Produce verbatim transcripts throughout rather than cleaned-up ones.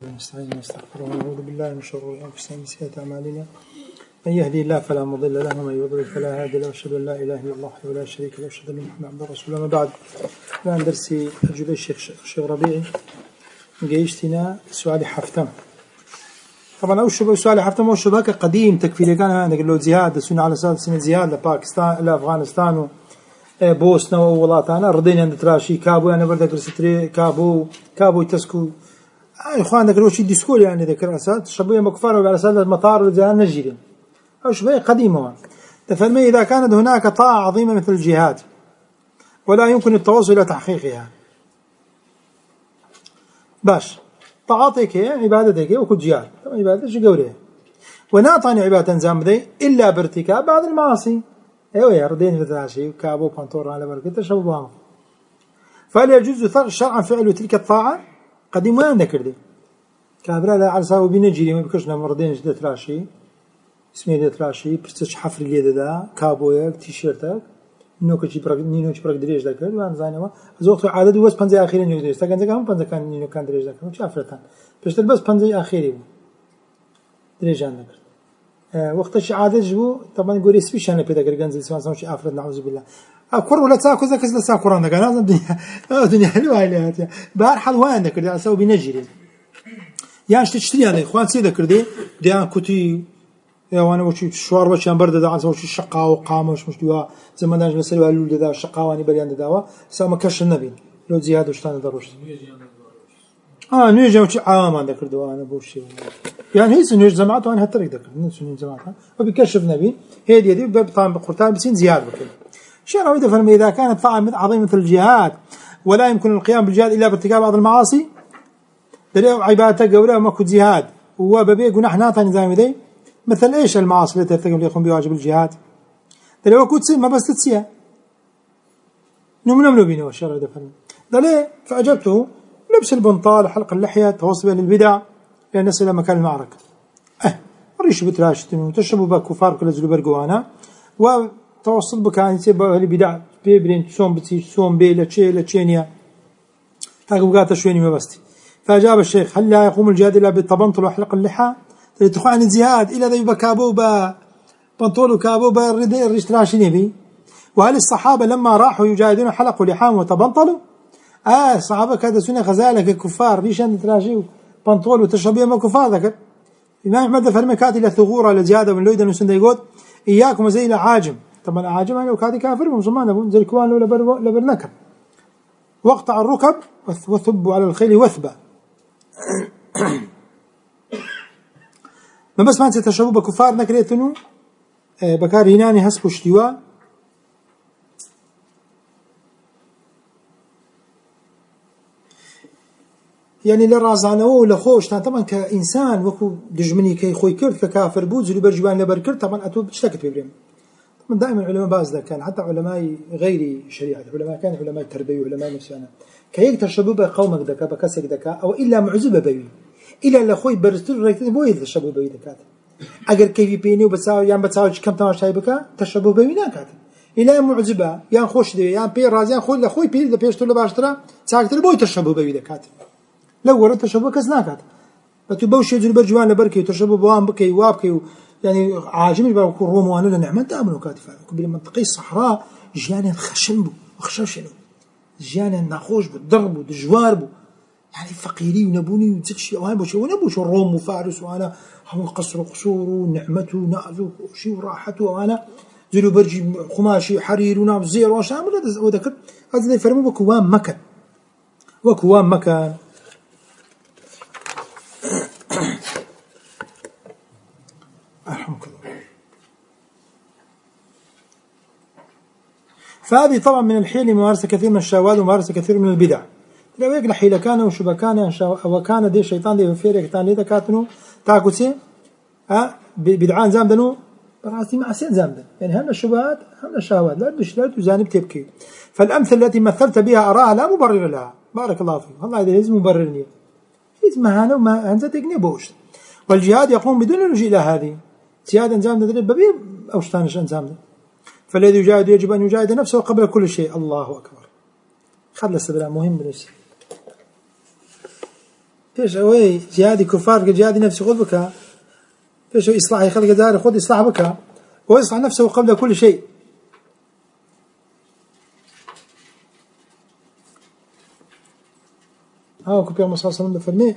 نستعين ونستغفره ونعوذ بالله من شرور انفسنا ومن سيئات اعمالنا من يهدي الله فلا مضل له ومن يضلل فلا هادي له واشهد ان لا اله الا الله وحده لا شريك له واشهد ان محمدا عبده ورسوله. اما بعد الان درسي اجل الشيخ الشيخ ربيعي جيشتنا سؤال حفتم. طبعا اول شبه سؤال حفتم هو شبكه قديم تكفيري كان عندك له زياده سنه على اساس سنه زياده باكستان لافغانستان بوسنا وولاتانا ردين عند تراشي كابو يعني بردك رستري كابو كابو تسكو يا اخوان ذكروا شيء ديسكول يعني ذكر اساس شبيه مكفار وعلى اساس المطار والجهان نجري او شبيه قديمه. تفهمي اذا كانت هناك طاعه عظيمه مثل الجهاد ولا يمكن التوصل الى تحقيقها باش طاعتك عبادتك وكل جهاد عبادتك شو قولها وناطني عباده زامدي الا بارتكاب بعض المعاصي. ايوه يا ردين في ثلاثي كابو بانطور على بركه شباب فهل يجوز شرعا فعل تلك الطاعه قديم وين ذكرتي كابرا لا على ساوي بنجري ما بكشنا مردين جدة راشي اسمه جدة راشي برستش حفر اللي ده كابويك تيشيرتك نوك شي برق نينو شي برق دريج ذكر وان زينوا زوقت عدد بس بنزي اخيرا نيو دريج كان زكام بنزي كان نينو كان دريج ذكر وش عفرتان بس بس بنزي اخيري دريج عندك آه وقت شي عادة جبو طبعا يقول سبيش انا بيدا كرجنزي سواء سواء شي عفرت نعوذ بالله أكور ولا تأكل ذاك إذا سأكل عندك أنا الدنيا الدنيا حلوة هاي بارحل وين ذاك اللي أسوي بنجري يعني تشتري أنا إخوان سيدا كردي ديان كتي يا وانا وش شوار وش أنا برد ده عن سوي الشقة وقامة وش مش دوا زمان ناس نسألوا هلول ده الشقة واني بريان دوا سام كش النبي لو زيادة وش تاني دروش آه نيجي وش عام عندك كردوا أنا بوشي يعني هي سنيج جماعته أنا هالطريق ذاك سنيج جماعته وبيكشف نبي هي دي دي بطعم بقرطان بسين زيادة بكده. شيء رويده فرمي إذا كانت طاعة عظيمة مثل الجهاد ولا يمكن القيام بالجهاد إلا بارتكاب بعض المعاصي دليل عبادته قوله ماكو جهاد وببي قناح ناطن زي دي مثل إيش المعاصي التي ترتكب ليقوم بواجب الجهاد دليل وكو تسير ما بس تسيا نمنم بينه والشر رويده فرمي دليل فأجبته لبس البنطال حلق اللحية توصل للبدع لأن نصل إلى مكان المعركة أه ريش بتراشتنو تشربوا بكفار كل زلو برقوانا و توصل بكان يسبب اللي بدع بيبرين سوم بتسي سوم بي لتشي لتشينيا تاقبقات شويني ما بستي. فأجاب الشيخ هل لا يقوم الجهاد إلا بالتبنطل وحلق اللحى تلتخوا عن الزهاد إلا ذي بكابو با بنطول وكابو با الرشتراش نبي. وهل الصحابة لما راحوا يجاهدون حلقوا لحام وتبنطلوا آه الصحابة كذا سنة غزالة ككفار ريشان تراشي بنطول وتشربيه ما كفار ذكر الإمام أحمد فرمكات إلى ثغورة لزيادة من لويدا نسند يقول إياكم زي العاجم. طبعا العاجم يعني وكادي كافر ومسلمان أبون زي الكوان لو لبر لبرنكب واقطع الركب وثبوا على الخيل وثبة ما بس ما تتشبوا بكفار نكريتنو بكار هناني هسبوا اشتوا يعني للرازانه ولا خوش طبعا كإنسان وكو دجمني كي خوي كرد ككافر بوز اللي برجوان لبركرد طبعا أتوب اشتكت ببريم. من دائما العلماء باز كان حتى علماء غير شريعة علماء كان علماء تربية وعلماء نفسنا كيك تشبب قومك دكا بكسك دكا أو إلا معزبة بيوي إلا لأخوي برستر ريتني بوي تشبب بيوي دكات أجر كيف بيني وبتساو يعني بتساو كم تمام شاي بكا تشبب بيوي نكات إلا معزبة يعني خوش دي يعني بير راز يعني خوي لأخوي بير ده بيشتغل باشترا ساكت بوي تشبب بيوي دكات لو ورد تشبب كز نكات بتبوش يجري برجوان لبركي وتشبب بوام بكي وابكي يعني عاجمي بقول روم وانا نعمة تأمنوا كاتفا كبير منطقي الصحراء جيانا خشن بو وخشاشنو جيانا ناخوش بالضرب ودجوار بو يعني فقيري ونبوني وتكشي وهاي بوشي ونبوش الروم وفارس وانا هم قصر وقصور ونعمته ونأذو وشي وراحته وانا زلو برجي خماشي حرير ونام زير واشام وذكر هذا اللي يفرموا بكوان مكان وكوان مكان. أرحمك الله. فهذه طبعا من الحيل ممارسة كثير من الشهوات وممارسة كثير من البدع. لو يقول حيلة كان وشبكان وكان دي شيطان دي فيرك كان ليه كاتنو تاكوسي ها بدعان زامدنو براسي مع سين زامدن يعني هم الشبهات هم الشهوات لا تدش لا تجانب تبكي. فالأمثلة التي مثلت بها أراها لا مبرر لها بارك الله فيك والله هذا لازم مبررني اسمها أنا وما أنت تقني بوش. والجهاد يقوم بدون اللجوء إلى هذه زيادة انزام ده ببي أو شتانش انزام ده فالذي يجاهد يجب أن يجاهد نفسه قبل كل شيء. الله أكبر. خلص بلا مهم بالنسبة فيش أوي جهادي كفار كجهادي نفسه خذ بك فيش إصلاح خلق دار خذ إصلاح بك ويصلح نفسه قبل كل شيء. ها كوبي الله صلى الله عليه وسلم فرمي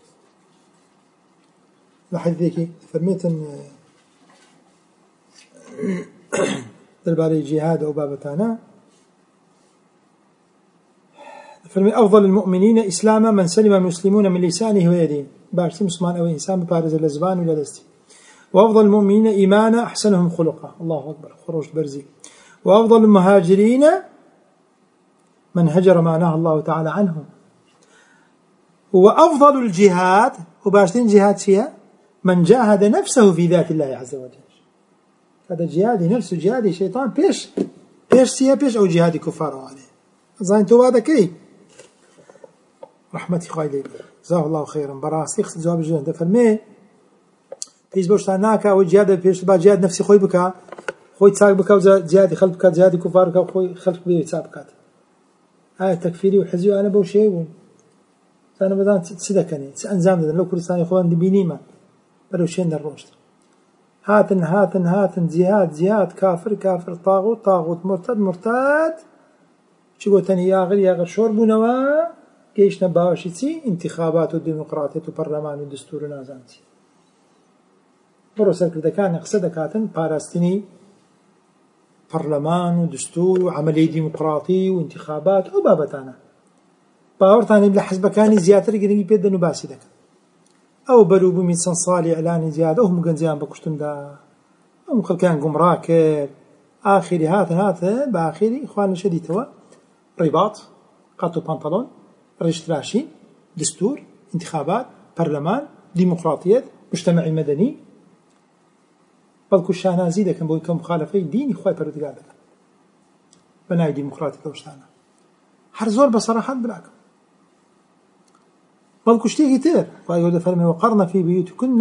لحديثك فرميت إن درباري جهاد أو بابتانا فرمي أفضل المؤمنين إسلاما من سلم المسلمون من لسانه ويده بارتي مسلمان أو إنسان بارز الأزبان ولا دستي. وأفضل المؤمنين إيمانا أحسنهم خلقا الله أكبر خروج برزي. وأفضل المهاجرين من هجر ما نهى الله تعالى عنه. وأفضل الجهاد وبارتين جهاد فيها من جاهد نفسه في ذات الله عز وجل. هذا جهادي نفسه جهادي شيطان بيش بيش سيا بيش أو جهادي كفار عليه زين تو هذا كي رحمتي خايلي جزاه الله خيرا براسي خص جواب الجهاد ده فرمي فيش بوش تناكا وجهاد بيش با جهاد نفسي خوي بك خوي تساق بك وجهادي خلق بك جهادي كفار بك خوي خلق بي تسابقات هاي تكفيري وحزي أنا بوشي أنا بدان تصدقني أنزام لو كل سنة إخوان دبيني ما بروشين الروشت هاتن هاتن هاتن جهاد جهاد كافر كافر طاغوت طاغوت مرتد مرتد شو تاني يا غير يا غير شرب ونوا كيشنا باوشيتي انتخابات وديمقراطية وبرلمان ودستور ونازانتي بروسل كذا كان يقصد كاتن باراستني برلمان ودستور وعملية ديمقراطي وانتخابات أو بابتانا باورتاني بلا حزب كاني زيادة رجلي بيد نباسي دك أو بلو بميسان صالي إعلان زيادة أو مجنزيان بكشتم دا أو مخل كان قمراك آخري هات هات بآخري إخواننا شديد هو رباط قطو بنطلون ريشتراشي دستور انتخابات برلمان ديمقراطية مجتمع مدني بلكو الشاهنازي دا كان بوي كمخالفة ديني إخواني بردقال دا بناي ديمقراطية كوشتانا حرزور بصراحة بلاكم بلكو شتيه كتير ويقول فرمي وقرنا في بيوتكن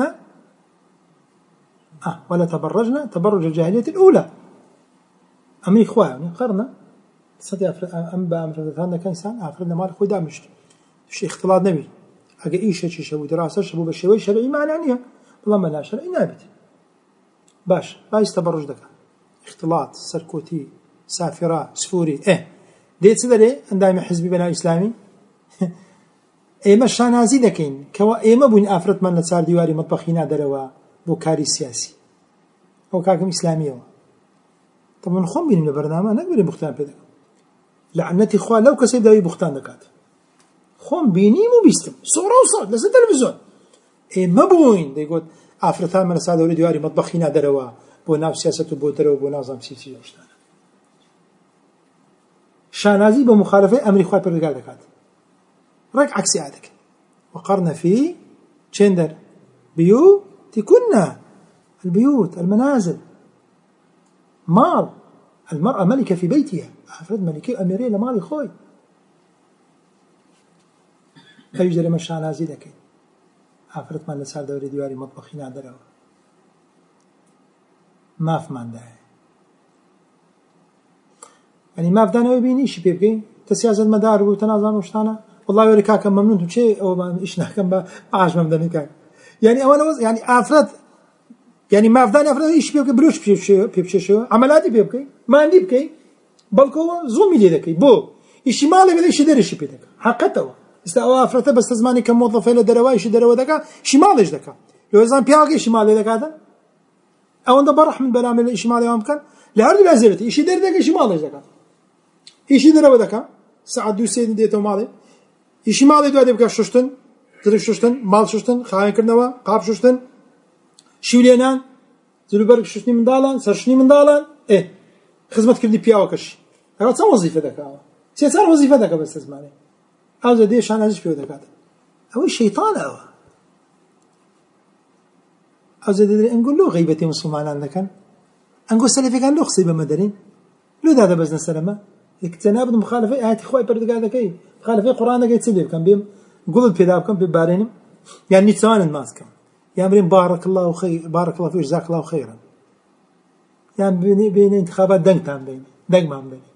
آه ولا تبرجنا تبرج الجاهلية الأولى أمي إخواني قرنا تستطيع أنبا أمرتنا كإنسان أفردنا مال خوي دامش شيء اختلاط نبي أجا إيش شيء شو ودراسة شبو بالشوي شرعي ما عنيها والله ما لا شرعي نابت باش بايس تبرج دكا اختلاط سركوتي سافرة سفوري إيه ديت سيدا ليه عندما حزبي بناء إسلامي ئێمە شانازی دەکەین کەوا ئێمە بووین ئافرەتمان لە چار دیواری مەطبەخی نادەرەوە بۆ کاری سیاسی ئەو کاکەم ئیسلامیەوە تە من خۆم بینیم لە بەرنامە نەکبێت بوختان پێ دەکەم لەعنەتی خوا لەو کەسەی داوی بوختان دەکات خۆم بینیم و بیستم سۆڕە و سۆڕ لەسەر تەلەڤیزۆن ئێمە بووین دەیگوت ئافرەتانمان لە چار دیواری مەطبەخی نادەرەوە بۆ ناو سیاسەت و بۆ دەرەوە بۆ نازانم چی چی شتانە شانازی بە مخالفەی ئەمری خوای پەروەردگار دەکات رك عكسي عادك وقرنا في تشندر بيوتكن البيوت المنازل مال المرأة ملكة في بيتها أفرد ملكة أميرية لمالي خوي فيجري مشان نازلك أفرد من لسار دوري ديواري مطبخين عدلوا ما في من ده يعني ما في دانو يبيني شي بيبقي تسياز المدار وتنازل وشتانا والله يوريكا كم ممنون شيء أو ما إيش نحكم بعاش ممدني كان يعني أولا يعني أفراد يعني ما أفضل أفراد إيش بيبكي بروش بيبشي بيبشي شو عملاتي بيبكي ما عندي بكي بلكو زومي لي ذكي بو إيش ماله بده إيش دري شيء بيدك حقته استوى أفراد بس تزماني كموظف إلى دروا إيش دروا ذكا إيش ماله إيش ذكا لو إذا بياقي إيش ماله ذكا هذا أو أنت برح من برامج إيش ماله يوم كان لهذا لازلت إيش دري ذكا إيش ماله إيش ذكا إيش دروا ذكا ساعد دوسين ديتو ماله إيش ماله دو أديبك شوشتن تري شوشتن مال شوشتن خاين كرنوا قاب شوشتن شولينان زلوبرك شوشني من دالان سرشني من دالان إيه خدمة كردي بياوكش هذا تصير وظيفة ذاك سيصير وظيفة ذاك بس تسمعني هذا ديش أنا أجيش بيو ذاك هو الشيطان هو هذا دي نقول له غيبتي مسلمان عندك نقول سلفي كان له خصيبة مدرين له هذا بزنا سلامة اكتناب المخالفة هاتي خوي برد قاعد كي مخالفة القرآن قاعد يتسلف كان بيم قول البداب كان ببارينهم يعني نتسوان ماسكم يا أمرين بارك الله خير بارك الله فيك جزاك الله خيرا يعني بين بين انتخابات دنك تام بين دنك ما بين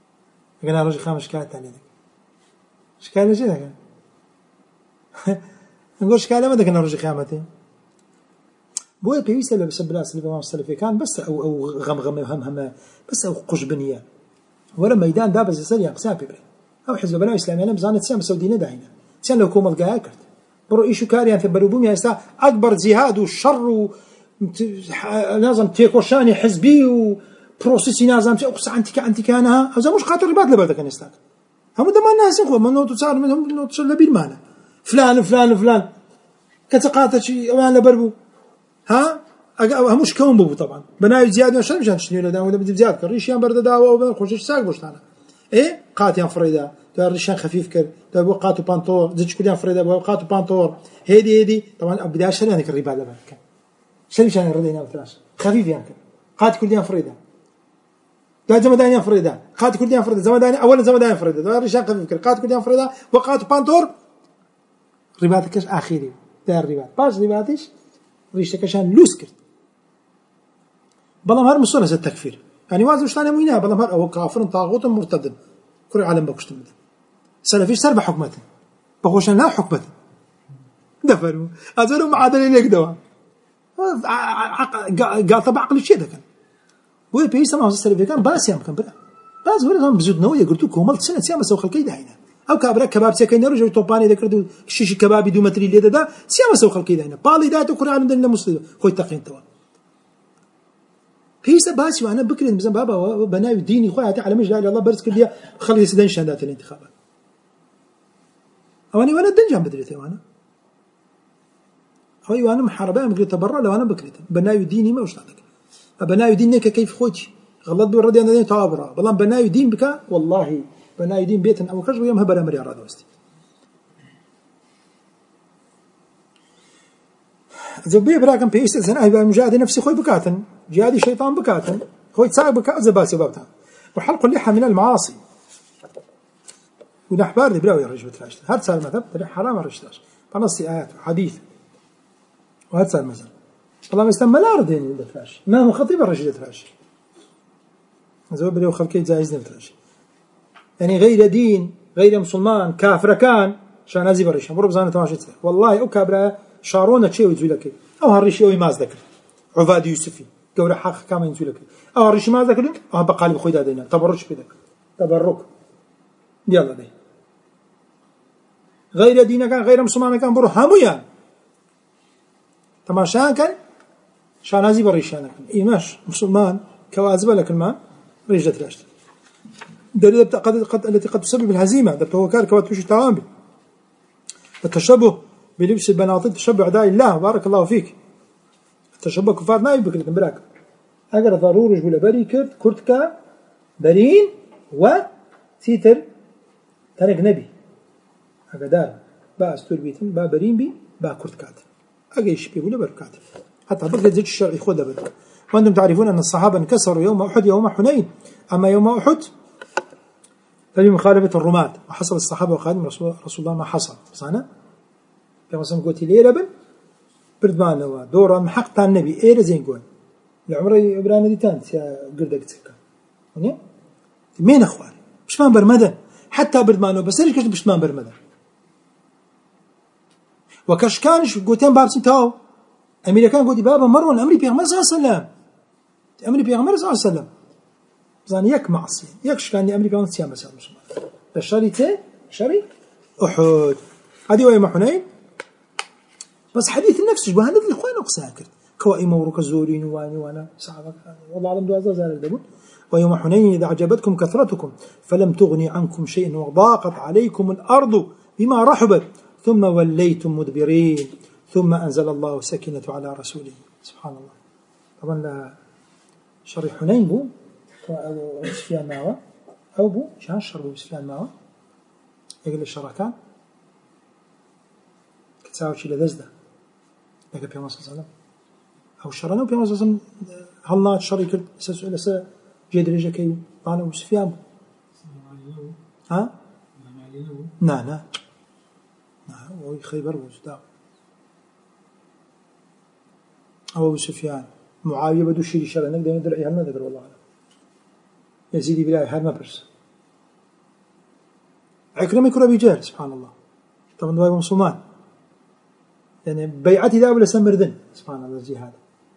قلنا رجل خامس شكاية تانية شكاية جدا كان نقول شكاله ما دك نرجع قيامته بوي بيويس لا بس بلاس اللي بما السلفي كان بس او او غم غم هم هم بس او قش بنيه ولا ميدان دابز يصير يقسم ببري او حزب بلا اسلامي انا بزانت سيام سعوديه داينا سيان لو كوم القاها كرت برو ايشو كاريان في بلوبوم يا استا اكبر جهاد والشر و نظام تيكوشاني حزبي وبروسيسي نظام اقصى انت انت كانها هذا مش خاطر رباط لبلد كان يستاك هم ده ما الناس يخو من نوت صار منهم نوت صار بالمعنى فلان فلان فلان كتقاطع شي وانا بربو ها مش كون بو طبعا بناي زياده مش مشان شنو ولا ولا بدي زياده كريشيان برد داوا وبين خوش ساق بوش انا ايه قاتيان فريده دار ريشان خفيف كر دار قاتو بانطور زيد كليان فريده قاتو بانطور هيدي هيدي طبعا بدي اشري انا الربا هذا كان شنو شان ردينا وثلاث خفيف يعني قات كليان فريده لا زمدانيان فريده قات كليان فريده زمداني اولا زمدانيان فريده دار ريشان خفيف كر قات كليان فريده وقاتو بانطور رباتك اخيري دار ربات باش رباتش ريشتك عشان لوسكر بلام هر مسؤول عن التكفير يعني واحد مش ثاني مينها بلام هر أو كافر طاغوت مرتد كل العالم بكشت مده سلفيش سرب حكمته بخوش لا حكمته دفروا أزلوا معادلين يقدوا قال طبعا عقل الشيء ده كان وين بيسا ما هو السلفي كان باس يام كان بلا باس ولا هم بزود نوية قلتوا كومل سنة سيام سو خلقي ده هنا أو كابرا كباب سكين رجع توباني ذكرتوا شيش كبابي دو متري اللي ده سيام سو خلقي ده هنا بالي ده تكون عالم دنا مسلم خوي تقين توا هيسا باسي وانا بكري مثلا بابا بناوي ديني خويا على مش لا الله برز كل خلي يسدن شهادات الانتخابات اواني وانا دنجان بدريتي وانا هاي وانا محاربه مقدر تبرع لو انا بكريت بناوي ديني ما وش عندك بناوي دينك كيف خوتي غلط بالردي انا تعابر والله بناوي دين بك والله بناوي دين بيتنا او كرج ويوم هبل امر هذا وستي زبيه براكم بيس انا هي مجاهد نفسي خوي بكاتن جهادي شيطان بكاتن خوي تساق بكات زباسي بابتها وحلق اللحى من المعاصي ونحبار دي براوي الرجل بتلاش هاد صار مثلا حرام الرجلاش فنصي آيات وحديث وهاد صار مثلا والله ما يستمى لا ردين بتلاش ما هو خطيب الرجل بتلاش زوج بليو خلقي جايزني بتلاش يعني غير دين غير مسلمان كافر كان شان ازي بريش مرو بزانه تماشيت والله او كابرا شارونه شيء يزول لك او هالريش او يماز ذكر عباد يوسفي قول حق كما يزول لك او هالريش ما ذكر او بقالب خوي دادينا تبرج بذك تبرك يلا دي غير دين كان غير مسلمان كان برو هميان تماشان كان شان ازي بريش انا ايماش مسلمان كواذب لك الماء رجت راشد دليل قد قد التي قد تسبب الهزيمه ده هو كان كوات مش تمام التشبه بلبس البناطيل تشبه اعداء الله بارك الله فيك التشبه كفار ما يبكر براك اگر ضروري ولا بري كرت كرتكا برين و تيتر ترك نبي اقدار با استور بيتن با برين بي با كرتكات اجيش بي ولا بركات حتى بركه زيت الشرع ياخذها بركه وانتم تعرفون ان الصحابه انكسروا يوم احد يوم حنين اما يوم احد فبمخالفة الرماة وحصل الصحابة وخادم رسول, رسول الله ما حصل بس أنا كما سمع قلت لي لبن بردمان هو دورا محقت النبي إيه زين قول العمري إبراهيم دي تانت يا قردك تسكا يعني مين أخواني مش مان برمدة حتى بردمان هو بس ليش كشت مش مان برمدة وكش كانش قلتين بارسين تاو أميرا كان قلت بابا مروان أمري بيغمر صلى الله عليه وسلم أمري بيغمر صلى الله عليه وسلم زاني يك معصية يكش كان أمريكا ونسيان مسيح مسلمان بالشري تي شري أحد هذه ويوم حنين بس حديث النفس جبهة نذل إخوان أقساكر كوائم وروك الزورين واني وانا صحابك والله أعلم دعا زال الدبون ويوم حنين إذا عجبتكم كثرتكم فلم تغني عنكم شيء وضاقت عليكم الأرض بما رحبت ثم وليتم مدبرين ثم أنزل الله سكينة على رسوله سبحان الله طبعا لا شري حنين بو أو سفيان معه أو بو شان شربوا سفيان معه يقول الشركان كتساوي شيء لذزده لقى بيوم صلى الله عليه وسلم أو شرنا وبيوم صلى الله عليه وسلم هل نات شريك سس لس جد رجع كيو أنا وسفيان ها نا نا نا هو خيبر وزدا أو سفيان معاوية بدو شيء شرنا نقدر ندري هل ما ذكر والله يزيد بلاي هل ما برس عكرمة كرة بيجار سبحان الله طبعا دواء مسلمان يعني بيعتي دا ولا سمردن سبحان الله الجهاد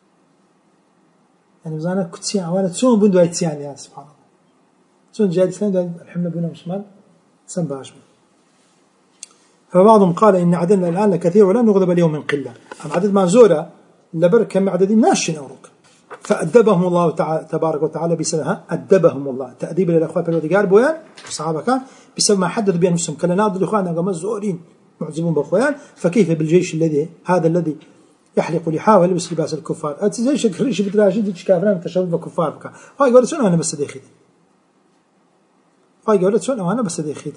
يعني بزانا كتسيان وانا تسون بندو هاي تسيان يا سبحان الله تسون جهاد الإسلام دا الحمد بنا مسلمان سن باش فبعضهم قال إن عددنا الآن لكثير ولا نغضب اليوم من قلة أم عدد ما زورا لبر كم عدد ناشن أوروك فأدبهم الله تعالى تبارك وتعالى بسببها أدبهم الله تأديب للأخوة بالودقار بويان الصحابة كان بسبب ما حددوا بين نفسهم كلا ناضل إخواننا قام الزورين معجبون بأخوان فكيف بالجيش الذي هذا الذي يحلق لحاء ويلبس لباس الكفار أتزاي شكل شيء بدراجة ديش كافران تشابه كفار بك هاي قالت سنة أنا بس دخيت هاي قالت سنة أنا بس دخيت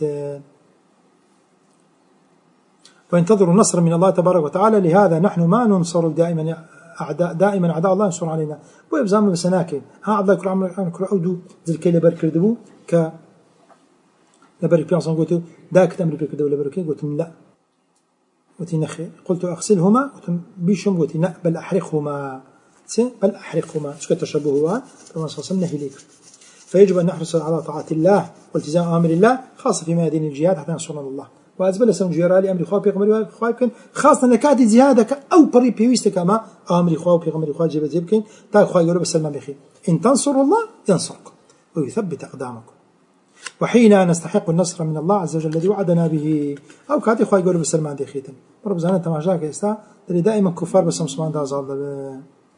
وينتظروا النصر من الله تبارك وتعالى لهذا نحن ما ننصر دائما أعداء دائما أعداء الله ينصر علينا ويبزام بسناكين ها عبد الله كرام كل عودو ذل كي لبر كردبو ك لبر بيانسون قلت ذاك تمر بكرد ولا بركي قلت لا قلت نخي قلت أغسلهما قلت بيشم قلت لا بل أحرقهما بل أحرقهما شو كتشبهوا كما وصلنا إليك فيجب أن نحرص على طاعة الله والتزام أمر الله خاصة في ميادين الجهاد حتى نصرنا الله وأزبل سم جيرالي أمر خواب بيغمر خواب كن خاصة نكات زيادة أو بري بيويست كما أمر خواب بيغمر خواب جيب جيب كن تا خواب يقولوا بسلمان بخير إن تنصروا الله ينصركم ويثبت أقدامكم وحين نستحق النصر من الله عز وجل الذي وعدنا به أو كاتي خواب يقولوا بسلمان دي خيتن رب زانا تماشاك يستا تري دائما كفار بس مسلمان دا زال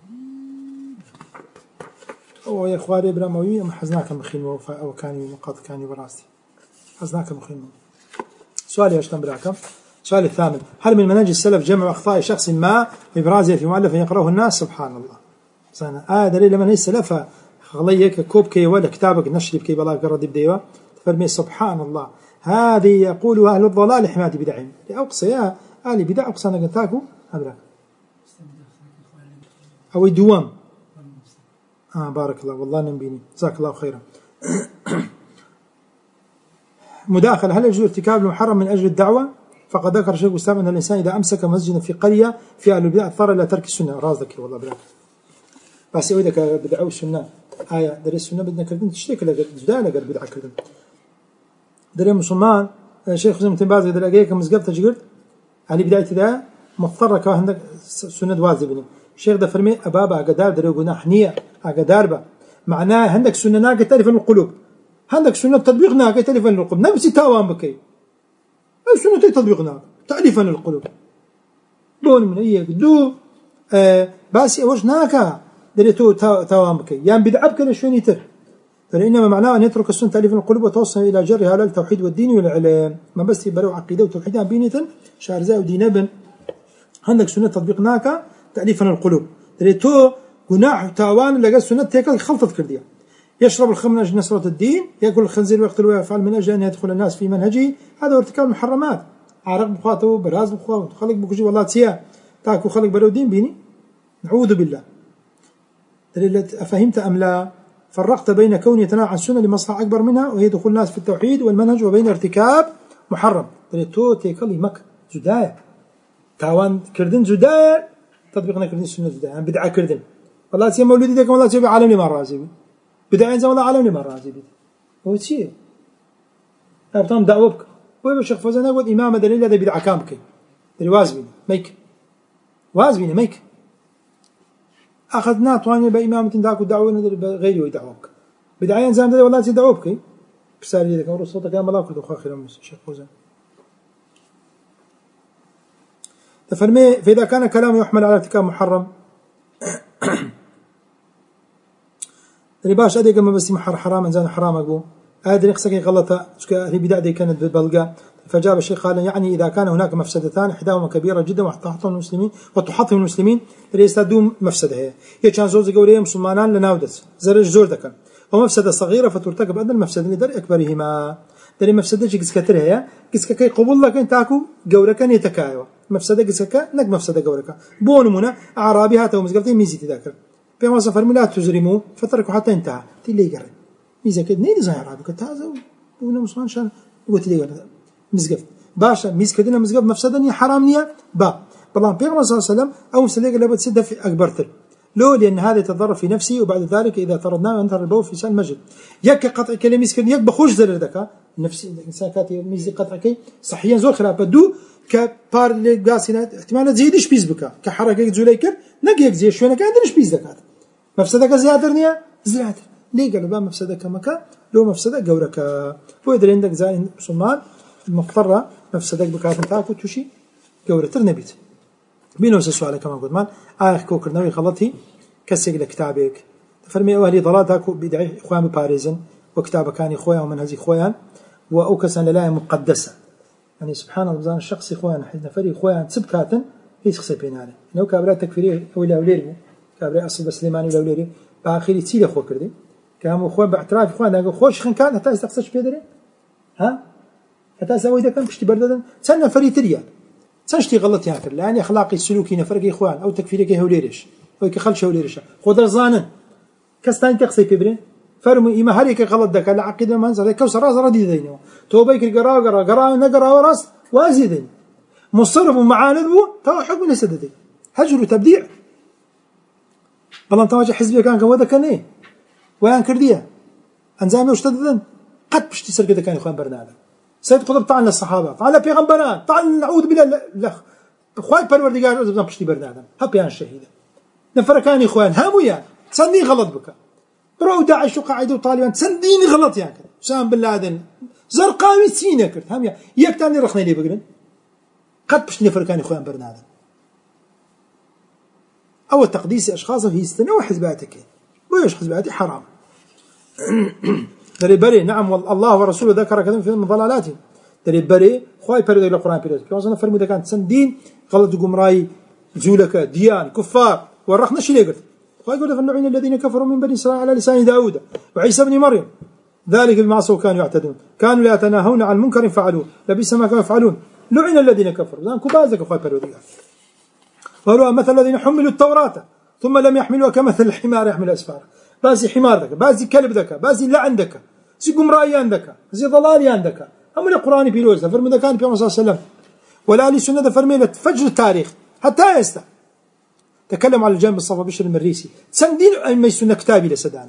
أو يا خواري براموي أم حزناك مخين أو كاني مقاط كاني براستي حزناك مخين سؤال يا أشتم براكم السؤال الثامن هل من منهج السلف جمع أخطاء شخص ما إبرازها في مؤلف يقرأه الناس سبحان الله سنة آه دليل من السلف خليك كوب كي ولا كتابك نشرب كي بلا قرد بديوة تفرمي سبحان الله هذه يقول أهل الضلال حمادي بدعين لأقصى يا أهل بدع أقصى أنا قلتاكو أبراك أو الدوام آه بارك الله والله نبيني جزاك الله خيرا مداخلة هل يجوز ارتكاب المحرم من أجل الدعوة؟ فقد ذكر شيخ الإسلام أن الإنسان إذا أمسك مسجدا في قرية في أهل البدع اضطر إلى ترك السنة رازك والله براك بس يودك بدعوا السنة آية دري السنة بدنا كردن تشتكي لك جدا لك بدعة كردن دري مسلمان شيخ زي متبازي إذا لقيك مزقفة جقرد أهل بداية ذا مضطر كوا عندك سنة واجبني الشيخ ده فرمي أبابا أقدار دري وقنا حنية أقدار با معناه عندك سنة ناقة تعرف القلوب عندك سنة تطبيق ناقة تأليفا للقلوب نفسي تاوان بكي سنة تطبيق ناقة تأليفا للقلوب دون من إياك دو آه باسي أوش ناقة دريتو تاوان بكي يعني بدعب كلا شوين يتر فإنما معناه أن يترك السنة تأليفا للقلوب وتوصل إلى جرها على التوحيد والدين والعلم ما بس يبروا عقيدة وتوحيدها بينة شارزاء ودين ابن عندك سنة تطبيق ناقة تأليفا للقلوب دريتو جناح تاوان لقى السنة تيكل خلطة كردية يشرب الخمر من أجل نصرة الدين يأكل الخنزير ويقتل ويفعل من أجل أن يدخل الناس في منهجه هذا هو ارتكاب المحرمات عرق بخاطه براز بخاطه خلق بكجي والله تسيا تاكو خلق برو دين بيني نعوذ بالله دليل أفهمت أم لا فرقت بين كون يتناعى عن السنة لمصلحة أكبر منها وهي دخول الناس في التوحيد والمنهج وبين ارتكاب محرم دليل تو تيكلي مك زدايا تاوان كردن زدايا تطبيقنا كردن السنة زدايا يعني بدعة كردن والله تسيا مولودي ديك والله تسيا بعالم ما رازي بدأ إنسان والله عالمني مرة عزيزي هو شيء أبطام دعوبك ويبقى الشيخ فوزان يقول إمام دليل هذا بدعة كامك دليل وازبيني ميك وازبيني ميك أخذنا طواني بإمامة داك ودعونا غيري ويدعوك بدعة إنسان دليل والله تدعوبك بسالي لك أمر صوتك يا ملاك ودخوا خير من الشيخ فوزان تفرمي فإذا كان كلامه يحمل على ارتكاب محرم باش أديك ما بس محر حرام إنسان حرام أقول هذا نقصك غلطة هي بداية كانت بالبلغة فجاب الشيخ قال يعني إذا كان هناك مفسدتان إحداهما كبيرة جدا وتحطم المسلمين وتحطم المسلمين ليستدوم مفسدة هي هي كان زوج قوليه مسلمان لناودت زرج زور ذكر ومفسدة صغيرة فترتكب أدنى المفسدة لدر أكبرهما دري مفسدة جيس كترها هي جيس كي قبول لك أنت تاكو جورك يتكايوا مفسدة جيس كا نك مفسدة جورك بون منا أعرابي هاتوا مسقلتي ميزي تذاكر بيما سفر لا تجرموا فتركوا حتى انتهى تلي يقرب ميزه كده نين زهر عربي كتازو ولا مسلمان شان قلت لي مزقف باشا ميز كدنا مزقف مفسدني حرامنيه با بالله بيغمر صلى الله عليه وسلم او مسليق اللي بتسد في اكبرتر لو لان هذا يتضرر في نفسي وبعد ذلك اذا طردناه انت البو في سال المسجد يك قطع كلمه مسكين يك بخوش زر ذاك نفس الإنسان كاتي ميزي قطع كي صحيا زور خلاف بدو كبار اللي قاسينات احتمال تزيدش بيز بكا كحركة زوليكر نجيك زي شوية كان عندناش بيز دكات مفسدة زيادة نيا زيادة ليه قالوا بقى مفسدة كمكا لو مفسدة جورك ويدري عندك زي مسلمان المضطرة مفسدة بكات تاكو تشي جورة ترنبيت بينو سؤال كمان قلت مان آخ كوكر نوي خلطي كسيق لكتابك فرمي أهلي ضلاتك بدعي إخوان بباريزن وكتابة كان إخوان ومن هذه إخوان وأوكسا للا مقدسة يعني سبحان الله بزان الشخص إخوان حيث فري إخوان سبكاتن هيس خسي بينانه إنه كابرا تكفيري ولا وليري كابرا أصل بسليماني ولا وليري بآخري تسيل أخوة كردي كانوا إخوان باعتراف إخوان أقول خوش خن كان حتى يستقصش بيدري ها حتى سوي ده كان بشتي برددن سنة فري تريان سنشتي غلط ياكر لأن أخلاقي السلوكي نفرق إخوان أو تكفيري كي هوليرش أو كخلش هوليرش خذ زانن كستان تقصي بيبري فرموا إما هريك غلط دك على عقيدة ما نزل كوسر راس ردي ذينه توبيك الجرا جرا جرا نجرا وراس وازيدين مصرف ومعاندو تو حكم لسددي هجر وتبديع بلان تواجه حزبي كان كودا كان إيه ويان كردية أنزامي وشتددن قد بشتي سر كده كان إخوان برنامج سيد قطب طعن للصحابة طعن بيغمبران طعن نعوذ بالله لا إخوان بروردقار أزبنا بشتي برنامج هبيان شهيدة نفر كان إخوان هامويا تصدي غلط بك برو داعش وقاعدة وطالبان تصديني غلط يعني سام بن لادن زرقاوي سينا كرت هاميا يكتاني رخني لي بقرن قد بش نفر كان إخوان برنامج أو تقديس أشخاص في استنوا حزباتك ويش حزباتي حرام دري بري نعم والله ورسوله ذكر كذا في ضلالاتهم دري بري خواي برد إلى القرآن برد كما فرمي إذا كانت سندين غلط قمراي زولك ديان كفار ورخنا شيء قلت خواي قلت فالنوعين الذين كفروا من بني إسرائيل على لسان داود وعيسى بن مريم ذلك بما عصوا كانوا يعتدون كانوا لا يتناهون عن منكر فعلوه لبئس ما كانوا يفعلون لعن الذين كفروا لأن كبازك خواي برد وهو مثل الذين حملوا التوراة ثم لم يحملوها كمثل الحمار يحمل أسفار بازي حمار ذكا بازي كلب ذكا بازي لعن ذكا زي قمرائيان ذكا زي ضلاليان ذكا هم القرآن بيروز فرمي ذا كان في صلى الله عليه وسلم ولا لي سنة فرمي فجر التاريخ حتى يستا تكلم على الجانب الصفا بشر المريسي سندين أي سنة كتابي لسدانا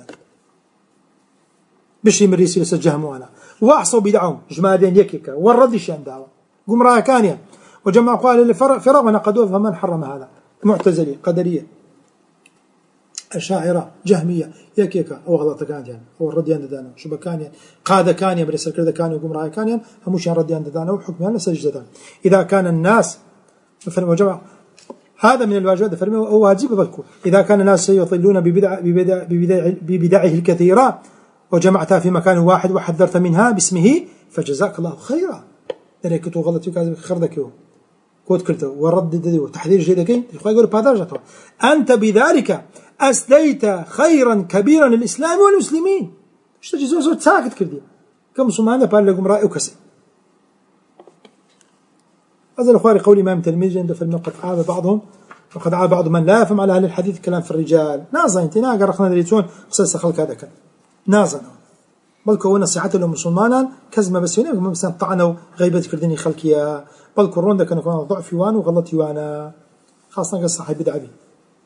بشر المريسي لسجهم وانا واحصوا بدعهم جمادين يكيكا والرد شان دعوة قمراء كانيا وجمع قال فرغ ونقدوه فمن حرم هذا معتزلي قدرية أشاعرة جهمية يكيكا أو غلطة كانت يعني أو الرديان دانا شو كان يعني قادة كان يعني برسل كذا كان يقوم رأي كان يعني هموش يعني رديان دانا وحكم يعني سجدان إذا كان الناس وجمع هذا من الواجبات فرمي هو واجب بذكر إذا كان الناس سيضلون ببدع ببدع ببدع ببدعه الكثيرة وجمعتها في مكان واحد وحذرت منها باسمه فجزاك الله خيرا ذلك تو غلط يكذب خردك يوم كود كرته ورد ددي وتحذير جيدك يخوي يقول بهذا أنت بذلك أسديت خيرا كبيرا للإسلام والمسلمين ايش تجي زوج زوج ساكت كردي كم سمعنا بالكم رأي وكسي هذا الأخوار قولي إمام تلميذ عند فيلم قد عاب بعضهم وقد عاب بعض من لا يفهم على أهل الحديث كلام في الرجال نازا انت ناقر رخنا دريتون قصص خلق هذا كان نازا بلكو نصيحة لهم مسلمانا كزمة بس هنا مثلا طعنوا غيبة كردني خلقيا بلكو الرون ده كانوا كانوا ضعف يوان وغلط يوانا خاصة قصة حي بدعة بي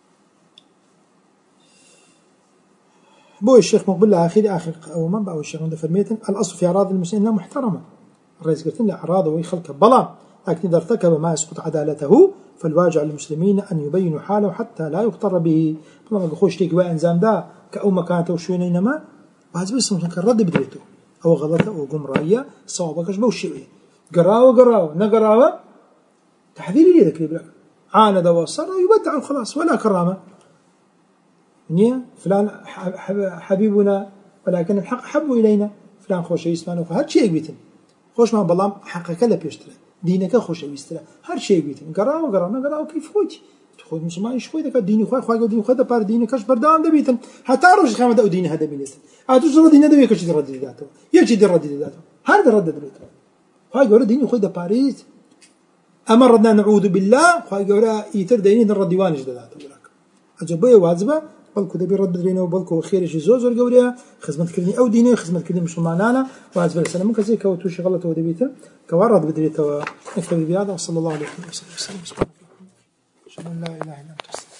بو الشيخ مقبل آخر آخر أو من بقى الشيخ عند فرميتن الأصل في أعراض المسلمين أنها محترمة الرئيس قلت لنا أعراضه ويخلق بلا لكن إذا ارتكب ما يسقط عدالته فالواجب على المسلمين أن يبينوا حاله حتى لا يغتر به طالما بخوش ليك بقى إنزام ده كأو مكانته وشوين إنما وهذا بس ممكن الرد بدريته أو غلطة أو قمرية صوابك شبه وشيء قراوة قراوة نقراوة تحذير لي ذاك اللي عاند وصر يبدع وخلاص ولا كرامة نية فلان حبيبنا ولكن الحق حب إلينا فلان خوش يسمعنا هذا شيء بيتن خوش ما بلام حقك لا بيشتري دينك خوش يسترى هذا شيء بيتن قراوة قراوة قراوة كيف خوتي تخود مسلمان شوي ذاك ديني خوي خوي ديني خوي ده بار ديني كش بردان ده بيتن حتى روش خامة ده ديني هذا بيتن أتوش رد ديني ده ويكش ده رد ذاته يجي ده رد ذاته هذا رد ذاته خوي قرا ديني خوي ده باريس أمرنا نعوذ بالله خوي قرا يتر ديني ده رد ديوانش ده ذاته ولاك أجبيه واجبه بلكو ده بيرد بدرينا وبلكو خير شيء زوج الجوريا خدمة كلني أو ديني خدمة كلني مسلمانانا واجب السلام ممكن زي كوتوش غلط وده بيتن كوارد بدريته نكتب بهذا وصلى الله عليه وسلم. لا إله إلا أنت.